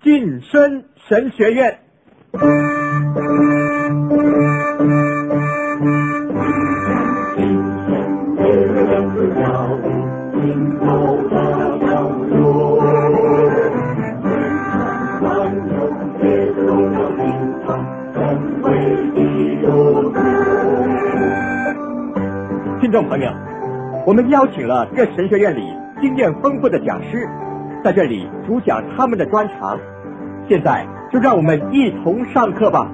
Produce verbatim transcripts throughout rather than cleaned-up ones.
晋升神学院。听众朋友，我们邀请了各神学院里经验丰富的讲师，在这里主讲他们的专长。现在就让我们一同上课吧。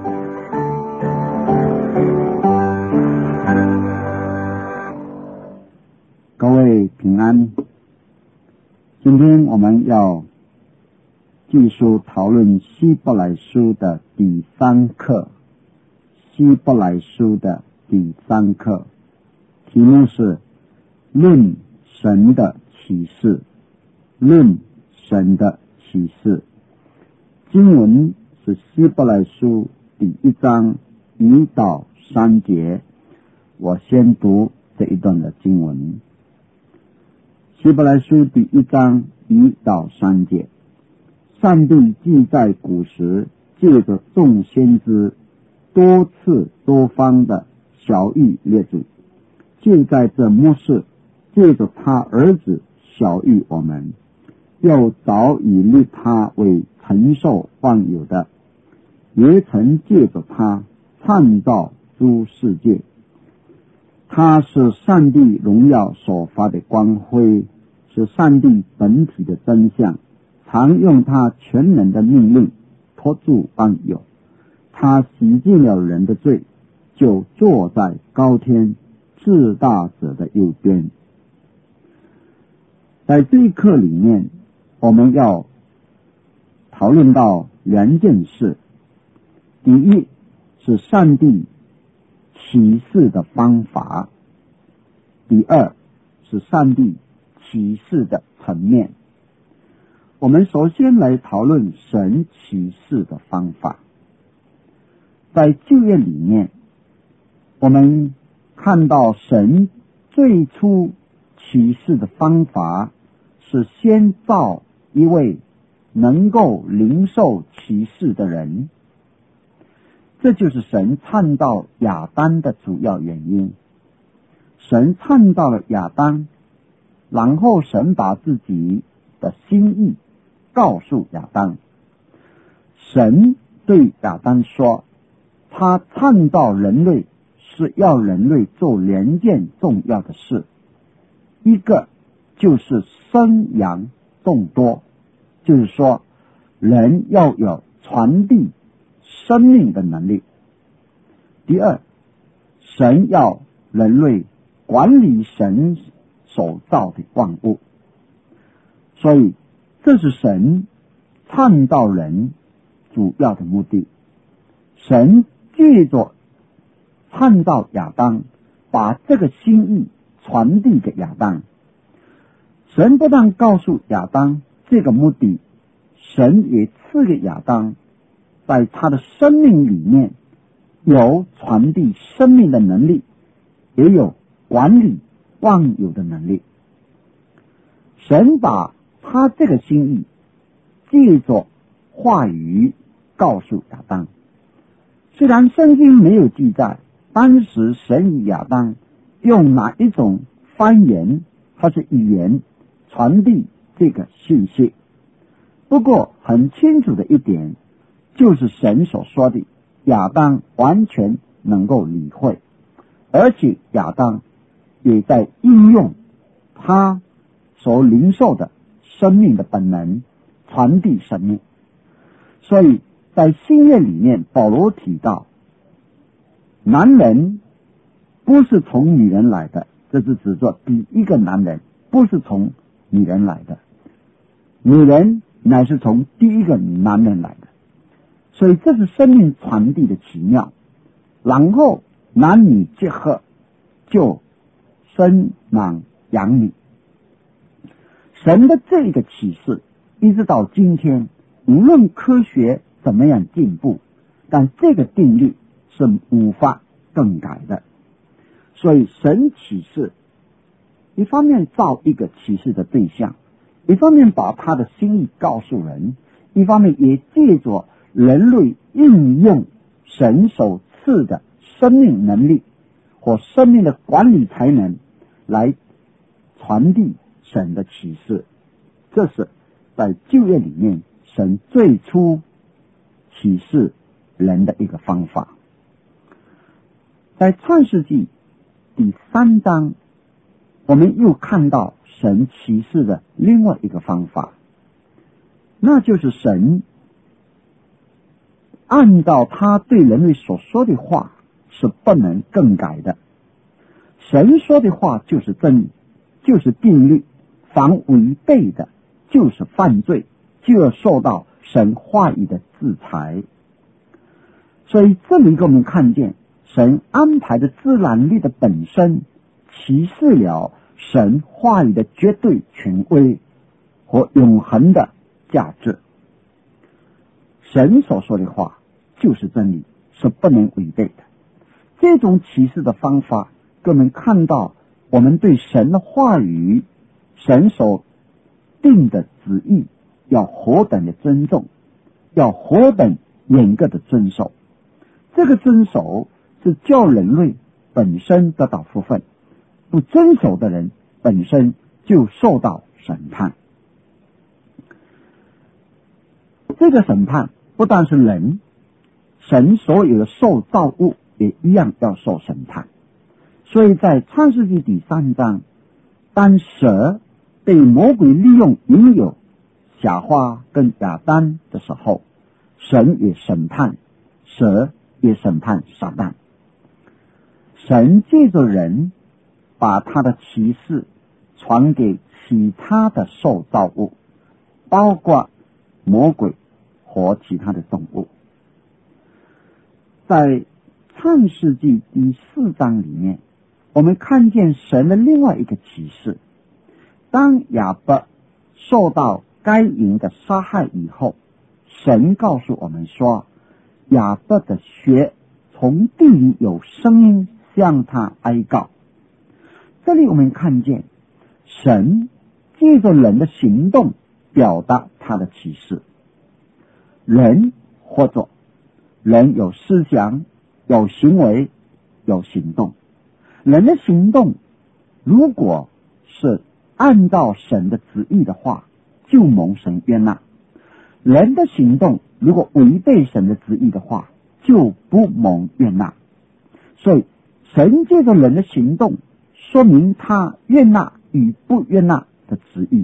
各位平安，今天我们要继续讨论希伯来书的第三课，希伯来书的第三课，题目是论神的启示，论神的启示。经文是希伯来书第一章一到三节，我先读这一段的经文。希伯来书第一章一到三节，上帝既在古时借着众先知多次多方的晓谕列祖，就在这末世借着他儿子晓谕我们，又早已立他为承受万有的，也曾借着他创造诸世界。他是上帝荣耀所发的光辉，是上帝本体的真相，常用他全能的命令托住万有。他洗净了人的罪，就坐在高天至大者的右边。在这一课里面，我们要讨论到两件事。第一是上帝启示的方法，第二是上帝启示的层面。我们首先来讨论神启示的方法。在旧约里面，我们看到神最初启示的方法是先造一位能够领受启示的人，这就是神创造亚当的主要原因。神创造了亚当，然后神把自己的心意告诉亚当。神对亚当说，他创造人类是要人类做两件重要的事，一个就是生养众多，就是说人要有传递生命的能力。第二，神要人类管理神所造的万物。所以这是神创造人主要的目的。神借着创造亚当，把这个心意传递给亚当。神不但告诉亚当这个目的，神也赐给亚当在他的生命里面有传递生命的能力，也有管理万有的能力。神把他这个心意借着话语告诉亚当。虽然圣经没有记载当时神与亚当用哪一种方言或是语言传递这个信息，不过很清楚的一点就是神所说的亚当完全能够理会，而且亚当也在应用他所领受的生命的本能传递生命。所以在新约里面，保罗提到男人不是从女人来的，这是指着第一个男人不是从女人来的，女人乃是从第一个男人来的。所以这是生命传递的奇妙。然后男女结合，就生男养女。神的这个启示一直到今天，无论科学怎么样进步，但这个定律是无法更改的。所以神启示一方面造一个启示的对象，一方面把他的心意告诉人， 一方面也借着人类应用神所赐的生命能力或生命的管理才能来传递神的启示。这是在旧约里面神最初启示人的一个方法。在创世纪第三章，我们又看到神启示的另外一个方法，那就是神按照他对人类所说的话是不能更改的。神说的话就是真理，就是定律，凡违背的就是犯罪，就要受到神话语的制裁。所以这里给我们看见神安排的自然力的本身启示了神话语的绝对权威和永恒的价值。神所说的话就是真理，是不能违背的。这种启示的方法给我们看到我们对神的话语，神所定的旨意要何等的尊重，要何等严格的遵守。这个遵守是叫人类本身得到福分，不遵守的人本身就受到审判。这个审判不但是人，神所有的受造物也一样要受审判。所以在创世纪第三章，当蛇被魔鬼利用引诱夏娃跟亚当的时候，神也审判蛇，也审判撒旦。神借着人把他的启示传给其他的受造物，包括魔鬼和其他的动物。在创世纪第四章里面，我们看见神的另外一个启示。当亚伯受到该隐的杀害以后，神告诉我们说，亚伯的血从地里有声音向他哀告。这里我们看见神借着人的行动表达他的启示。人或者人有思想，有行为，有行动。人的行动如果是按照神的旨意的话，就蒙神悦纳。人的行动如果违背神的旨意的话，就不蒙悦纳。所以神借着人的行动说明他悦纳与不悦纳的旨意。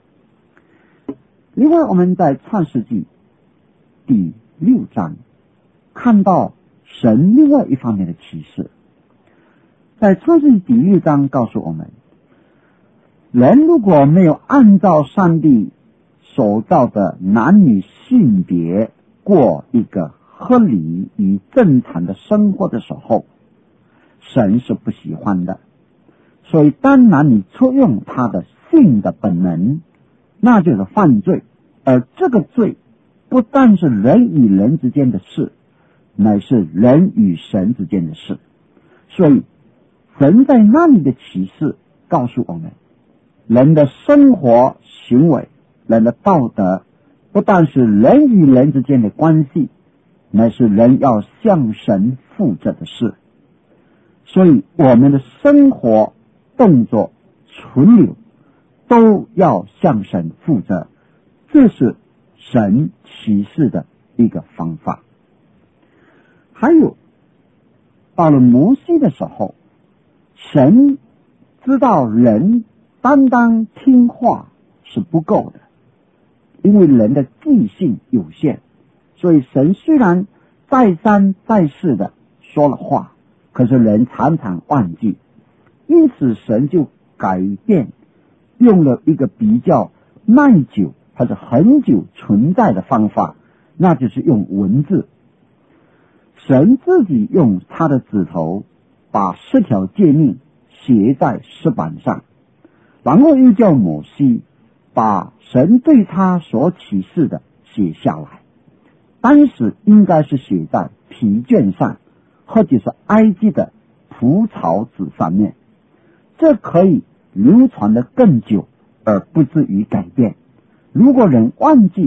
另外我们在创世纪第六章看到神另外一方面的启示。在创世纪第六章告诉我们，人如果没有按照上帝所造的男女性别过一个合理与正常的生活的时候，神是不喜欢的。所以当男女错用他的性的本能，那就是犯罪。而这个罪不但是人与人之间的事，乃是人与神之间的事。所以神在那里的启示告诉我们，人的生活行为，人的道德，不但是人与人之间的关系，乃是人要向神负责的事。所以我们的生活、动作、存留都要向神负责，这是神启示的一个方法。还有到了摩西的时候，神知道人单单听话是不够的，因为人的记性有限，所以神虽然再三再四的说了话，可是人常常忘记。因此神就改变，用了一个比较耐久或者很久存在的方法，那就是用文字。神自己用他的指头把十条诫命写在石板上，然后又叫摩西把神对他所启示的写下来。当时应该是写在皮卷上，或者是埃及的蒲草纸上面，这可以流传得更久而不至于改变。如果人忘记了，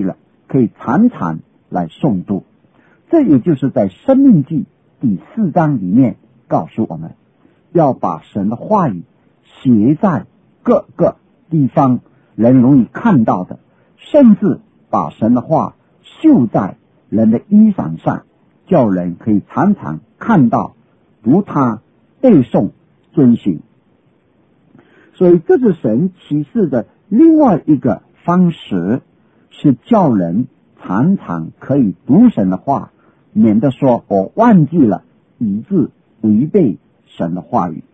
可以常常来诵读。这也就是在申命记第四章里面告诉我们，要把神的话语写在各个地方人容易看到的，甚至把神的话绣在人的衣裳上，叫人可以常常看到，读它，背诵，遵行。所以这是神启示的另外一个方式，是叫人常常可以读神的话，免得说我忘记了，以致违背神的话语。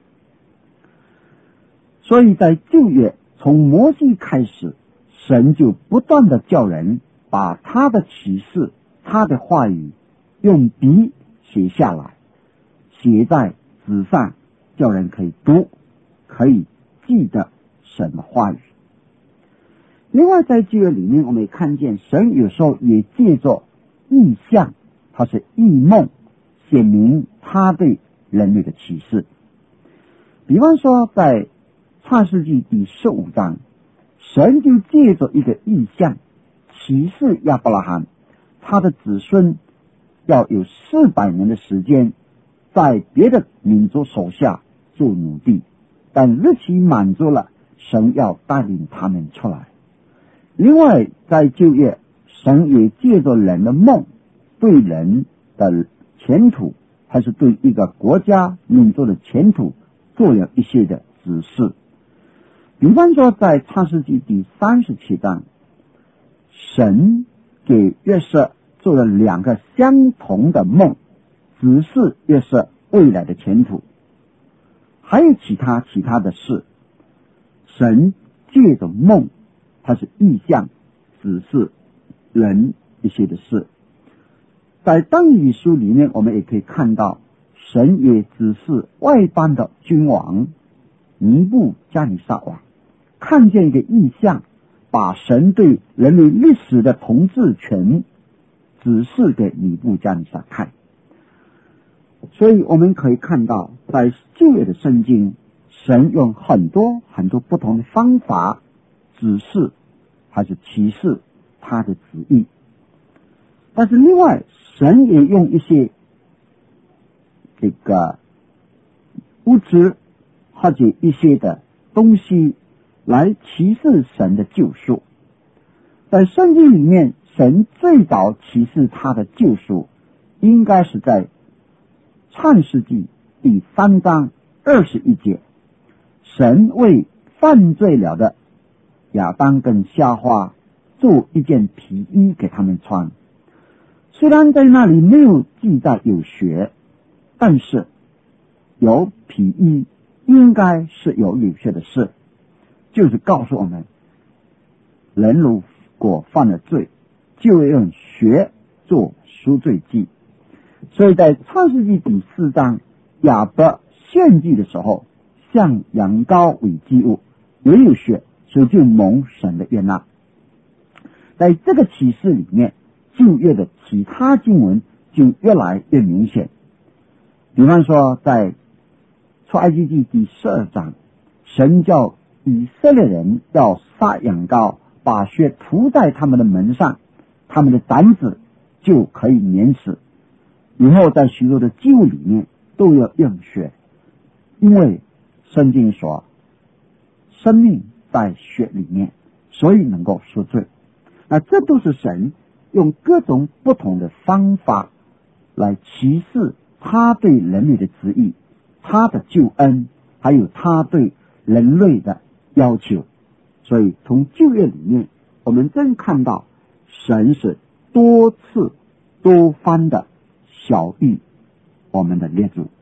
所以在旧约从摩西开始，神就不断的叫人把他的启示，他的话语用笔写下来，写在纸上，叫人可以读，可以记得神的话语。另外在旧约里面，我们也看见神有时候也借着异象，他是异梦，显明他对人类的启示。比方说在创世纪第十五章，神就借着一个异象启示亚伯拉罕，他的子孙要有四百年的时间在别的民族手下做奴隶，但日期满足了，神要带领他们出来。另外在旧约，神也借着人的梦，对人的前途，还是对一个国家民族的前途做了一些的指示。比方说在创世纪第三十七章，神给约瑟做了两个相同的梦，指示约瑟未来的前途。还有其他其他的事，神借着梦，它是意象，指示人一些的事。在但以理书里面，我们也可以看到，神也指示外邦的君王尼布加尼撒王看见一个异象，把神对人类历史的统治权指示给尼布加尼撒看。所以我们可以看到，在旧约的圣经，神用很多很多不同的方法指示还是启示他的旨意。但是另外，神也用一些这个物质或者一些的东西来启示神的救赎。在圣经里面，神最早启示他的救赎，应该是在创世纪第三章二十一节，神为犯罪了的亚当跟夏娃做一件皮衣给他们穿。虽然在那里没有记载有血，但是有皮衣应该是有有血的事，就是告诉我们，人如果犯了罪，就用血做赎罪祭。所以在创世纪第四章，亚伯献祭的时候，向羊羔为祭物，也有血，所以就蒙神的悦纳。在这个启示里面，旧约的其他经文就越来越明显。比方说在出埃及记第十二章，神叫以色列人要杀羊羔，把血涂在他们的门上，他们的胆子就可以免死。以后在许多的祭物里面都要用血，因为圣经说生命在血里面，所以能够赎罪。那这都是神用各种不同的方法来启示他对人类的旨意，他的救恩，还有他对人类的要求。所以从旧约里面，我们真看到神是多次多方的晓谕我们的列祖。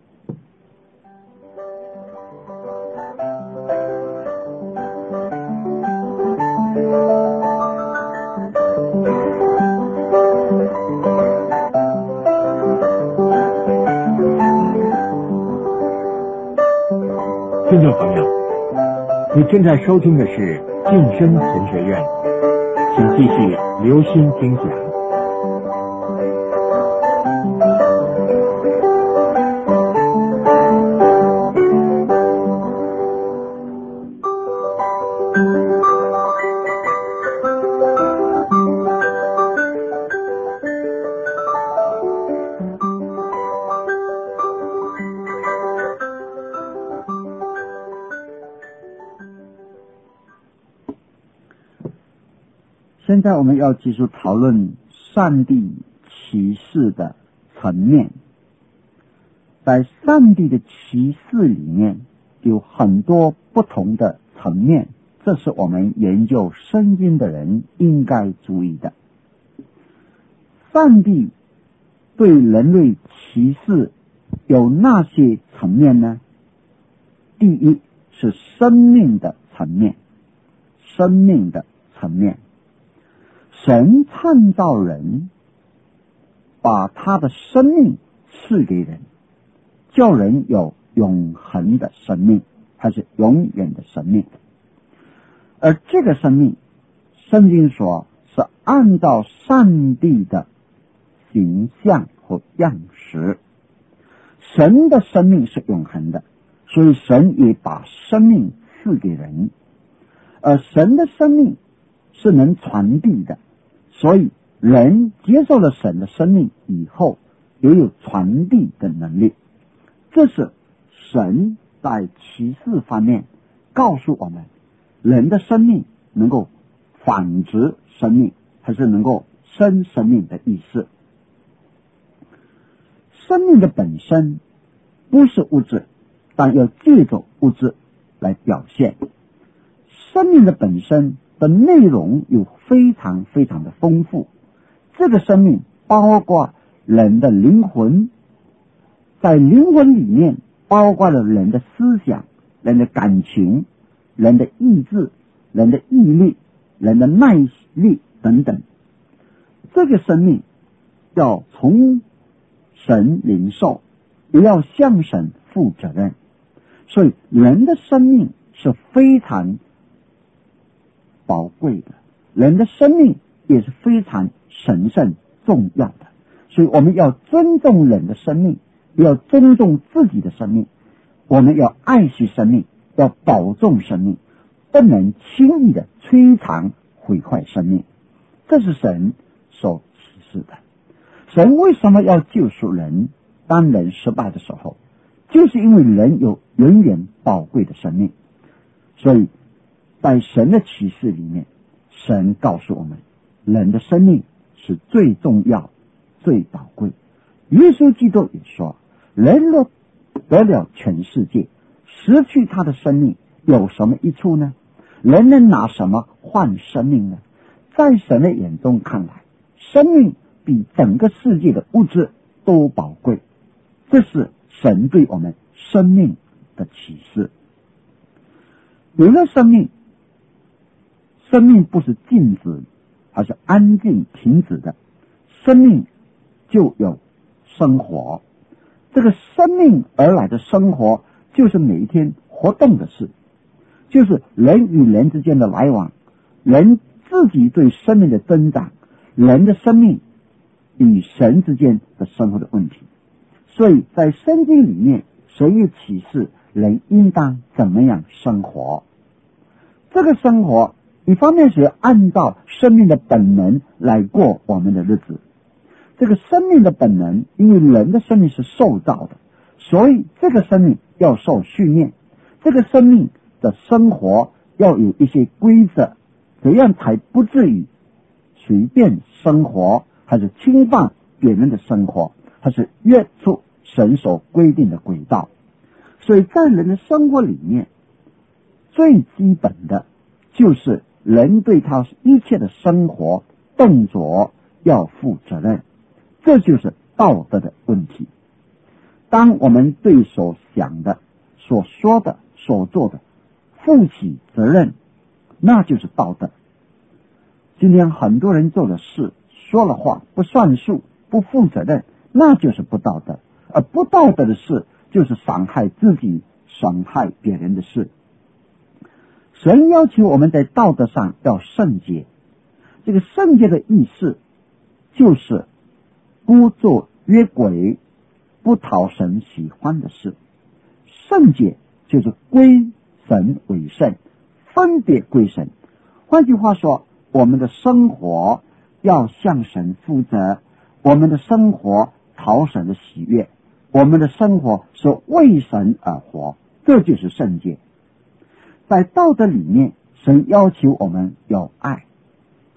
听众朋友，你正在收听的是晋升神学院，请继续留心听讲。 现在我们要继续讨论上帝启示的层面。在上帝的启示里面有很多不同的层面，这是我们研究圣经的人应该注意的。上帝对人类启示有哪些层面呢？第一是生命的层面，生命的层面。神创造人，把他的生命赐给人，叫人有永恒的生命，还是永远的生命。而这个生命，圣经说是按照上帝的形象和样式。神的生命是永恒的，所以神也把生命赐给人。而神的生命是能传递的，所以人接受了神的生命以后，也有传递的能力。这是神在启示方面告诉我们，人的生命能够繁殖生命，还是能够生生命的意思。生命的本身不是物质，但要借着物质来表现。生命的本身的内容有非常非常的丰富，这个生命包括人的灵魂，在灵魂里面包括了人的思想、人的感情、人的意志、人的毅力、人的耐力等等。这个生命要从神领受，也要向神负责任。所以人的生命是非常宝贵的，人的生命也是非常神圣重要的。所以我们要尊重人的生命，要尊重自己的生命，我们要爱惜生命，要保重生命，不能轻易的摧残毁坏生命。这是神所启示的。神为什么要救赎人？当人失败的时候，就是因为人有永远宝贵的生命。所以在神的启示里面，神告诉我们，人的生命是最重要最宝贵。耶稣基督也说，人若得了全世界，失去他的生命，有什么益处呢？人能拿什么换生命呢？在神的眼中看来，生命比整个世界的物质都宝贵。这是神对我们生命的启示。有了生命，生命不是静止，而是安静停止的。生命就有生活，这个生命而来的生活，就是每一天活动的事，就是人与人之间的来往，人自己对生命的增长，人的生命与神之间的生活的问题。所以在圣经里面，神也启示人应当怎么样生活。这个生活一方面是按照生命的本能来过我们的日子。这个生命的本能，因为人的生命是受造的，所以这个生命要受训练，这个生命的生活要有一些规则，这样才不至于随便生活，还是侵犯别人的生活，还是越出神所规定的轨道。所以在人的生活里面，最基本的就是人对他一切的生活动作要负责任，这就是道德的问题。当我们对所想的、所说的、所做的负起责任，那就是道德。今天很多人做的事、说了话不算数、不负责任，那就是不道德。而不道德的事，就是伤害自己、伤害别人的事。神要求我们在道德上要圣洁，这个圣洁的意思就是不做越轨、不讨神喜欢的事。圣洁就是归神为圣，分别归神。换句话说，我们的生活要向神负责，我们的生活讨神的喜悦，我们的生活是为神而活，这就是圣洁。在道德里面，神要求我们有爱，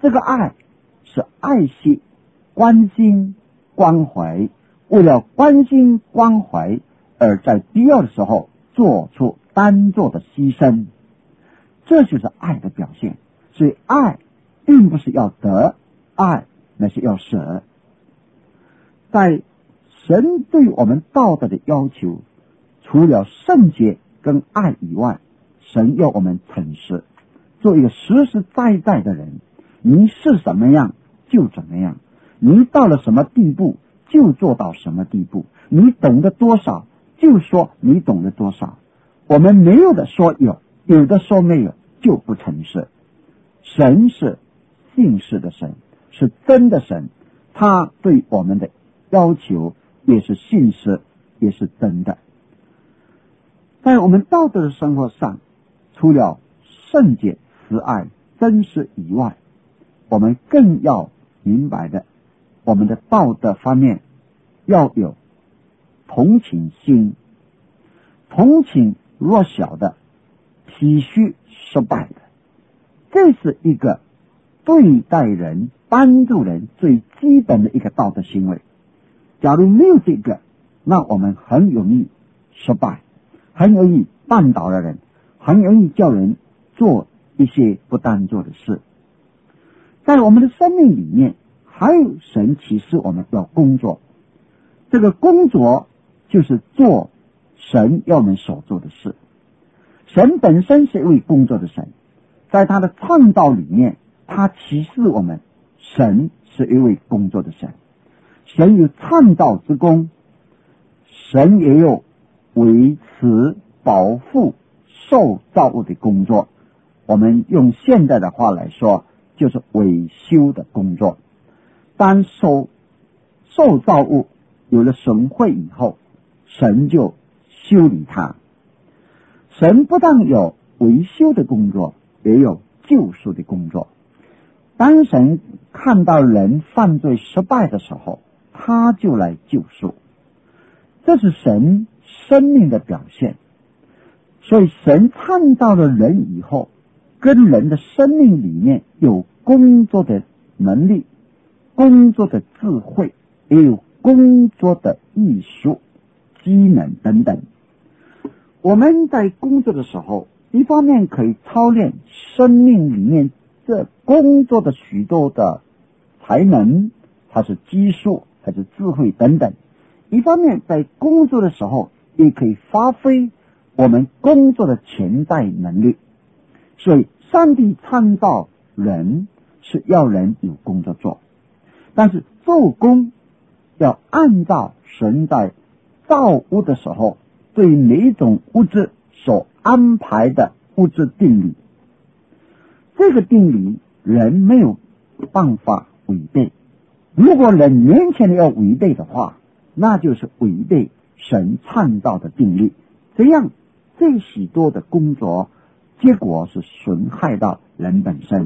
这个爱是爱惜、关心、关怀，为了关心关怀而在必要的时候做出单做的牺牲，这就是爱的表现。所以爱并不是要得，爱那是要舍。在神对我们道德的要求，除了圣洁跟爱以外，神要我们诚实，做一个实实在在的人。你是什么样就怎么样，你到了什么地步就做到什么地步，你懂得多少就说你懂得多少。我们没有的说有，有的说没有，就不诚实。神是信实的神，是真的神，他对我们的要求也是信实，也是真的。在我们道德的生活上，除了圣洁、慈爱、真实以外，我们更要明白的，我们的道德方面要有同情心，同情弱小的，体恤失败的，这是一个对待人、帮助人最基本的一个道德行为。假如没有这个，那我们很容易失败，很容易绊倒了人，很容易叫人做一些不当做的事。在我们的生命里面，还有神启示我们要工作，这个工作就是做神要我们所做的事。神本身是一位工作的神，在他的创造里面，他启示我们神是一位工作的神。神有创造之功，神也有维持、保护、受造物的工作。我们用现代的话来说，就是维修的工作。当受受造物有了损坏以后，神就修理它。神不但有维修的工作，也有救赎的工作。当神看到人犯罪失败的时候，他就来救赎，这是神生命的表现。所以神创造了人以后，跟人的生命里面有工作的能力，工作的智慧，也有工作的艺术、机能等等。我们在工作的时候，一方面可以操练生命里面这工作的许多的才能，它是技术还是智慧等等；一方面在工作的时候，也可以发挥我们工作的潜在能力。所以上帝创造人是要人有工作做，但是做工要按照神在造物的时候对每一种物质所安排的物质定理。这个定理人没有办法违背，如果人勉强的要违背的话，那就是违背神创造的定律，这样这许多的工作结果是损害到人本身。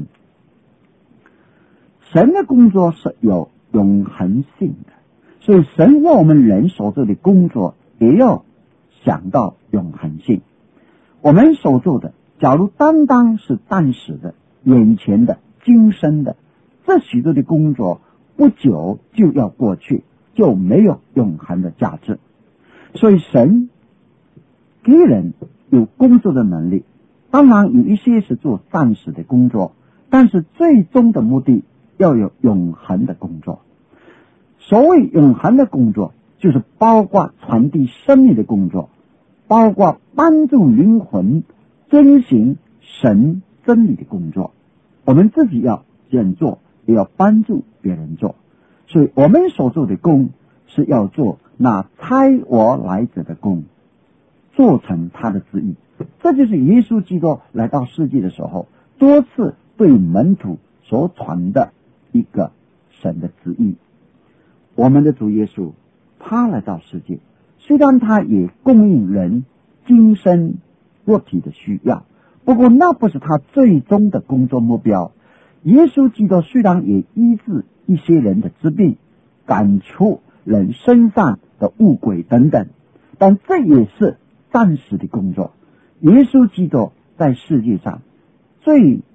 神的工作是有永恒性的，所以神为我们人所做的工作也要想到永恒性。我们所做的假如单单是暂时的、眼前的、今生的，这许多的工作不久就要过去，就没有永恒的价值。所以神给人有工作的能力，当然有一些是做暂时的工作，但是最终的目的要有永恒的工作。所谓永恒的工作，就是包括传递生命的工作，包括帮助灵魂遵行神真理的工作。我们自己要这样做，也要帮助别人做。所以我们所做的工是要做那差我来者的工，做成他的旨意。这就是耶稣基督来到世界的时候多次对门徒所传的一个神的旨意。我们的主耶稣他来到世界，虽然他也供应人今生肉体的需要，不过那不是他最终的工作目标。耶稣基督虽然也医治一些人的疾病，赶出人身上的污鬼等等，但这也是暂时的工作。耶稣基督在世界上最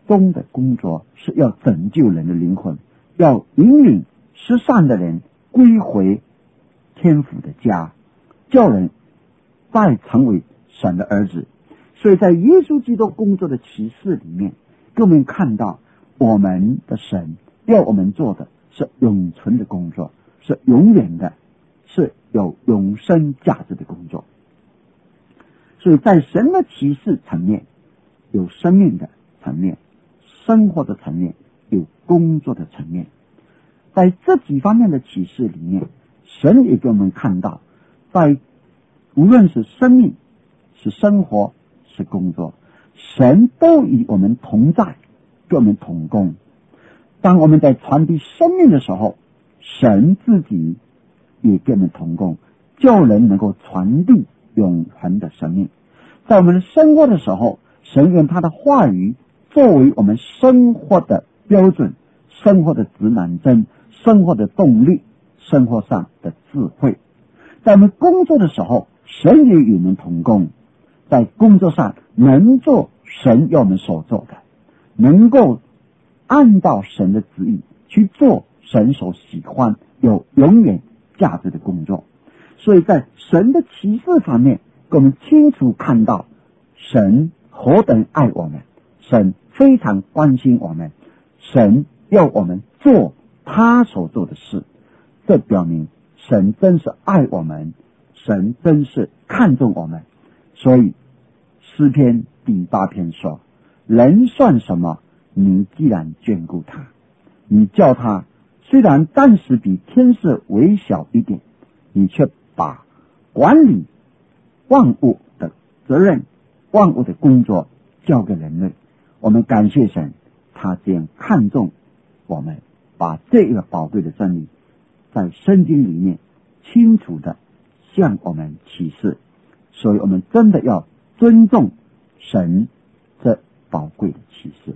终的工作是要拯救人的灵魂，要引领失散的人归回天父的家，叫人再成为神的儿子。所以在耶稣基督工作的启示里面，给我们看到我们的神要我们做的是永存的工作，是永远的，是有永生价值的工作。所以在神的启示层面，有生命的层面，生活的层面，有工作的层面。在这几方面的启示里面，神也给我们看到，在无论是生命，是生活，是工作，神都与我们同在，跟我们同工。当我们在传递生命的时候，神自己也跟我们同工，叫人能够传递永恒的生命。在我们的生活的时候，神用他的话语作为我们生活的标准，生活的指南针，生活的动力，生活上的智慧。在我们工作的时候，神也与我们同工，在工作上能做神要我们所做的，能够按照神的旨意去做神所喜欢有永远价值的工作。所以在神的启示方面，给我们清楚看到神何等爱我们，神非常关心我们，神要我们做他所做的事。这表明神真是爱我们，神真是看重我们。所以诗篇第八篇说，人算什么，你既然眷顾他，你叫他虽然暂时比天使微小一点，你却把管理万物的责任，万物的工作交给人类。我们感谢神，他这样看重我们，把这个宝贵的真理在圣经里面清楚的向我们启示。所以我们真的要尊重神这宝贵的启示。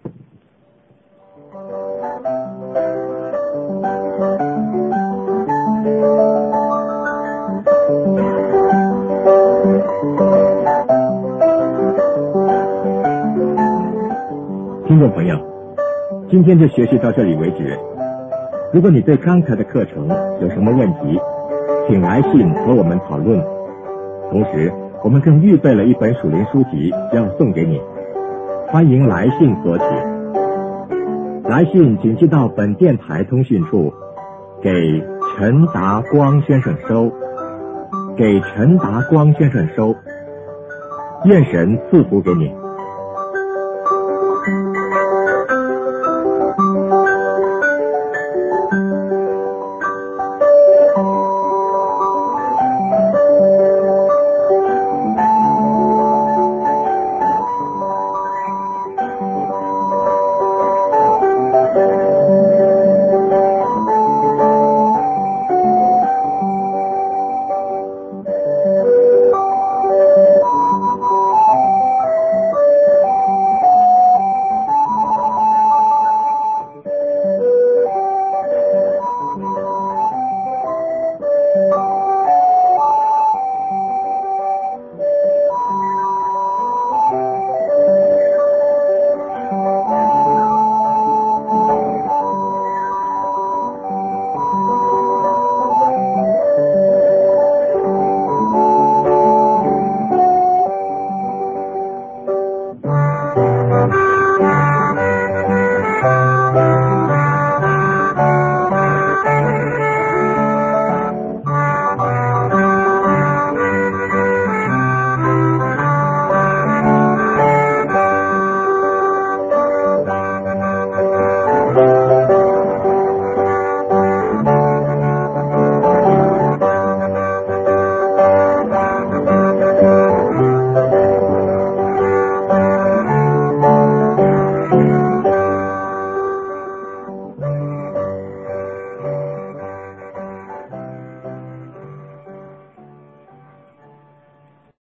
听众朋友，今天就学习到这里为止。如果你对刚才的课程有什么问题，请来信和我们讨论。同时我们更预备了一本属灵书籍要送给你，欢迎来信索取。来信请寄到本电台通讯处，给陈达光先生收，给陈达光先生收。愿神赐福给你。